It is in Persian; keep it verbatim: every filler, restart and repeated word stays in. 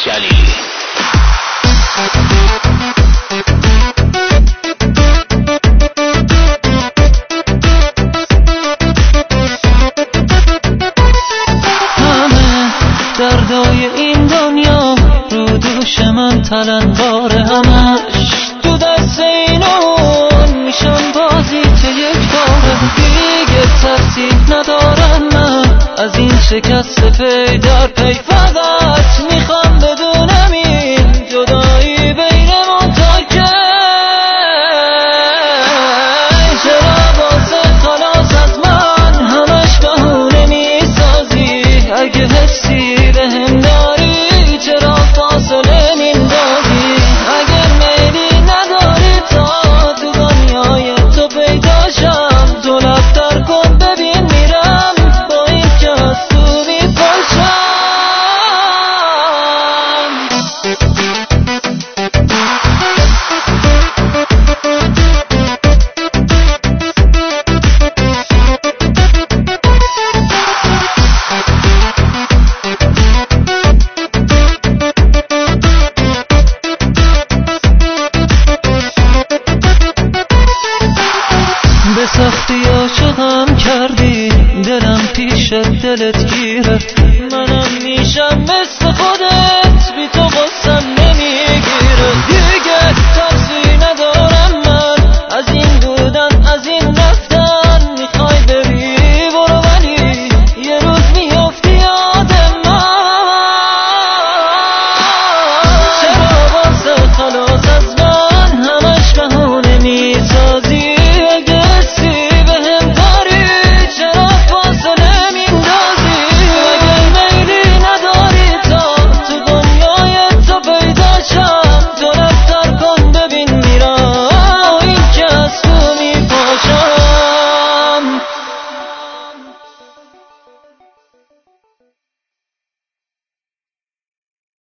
جلیلی. دردای این دنیا رو دوش من تلنبار، همش تو دست اینون میشم بازی چه یک باره. دیگه ترسید ندارم من از این شکست پی در پی، فقط میخوام بدونم این جدایی بینمون تا که چرا واسه خلاص از من همش بهونه میسازی. اگه حسی بهم داری چرا فاصله میندازی؟ اگه میلی نداری تا تو دنیای تو پیداشم، تو لفتر کن ببین میرم با این که از تو میپاشم. به سختی عاشقم کردی، دلم پیش دلت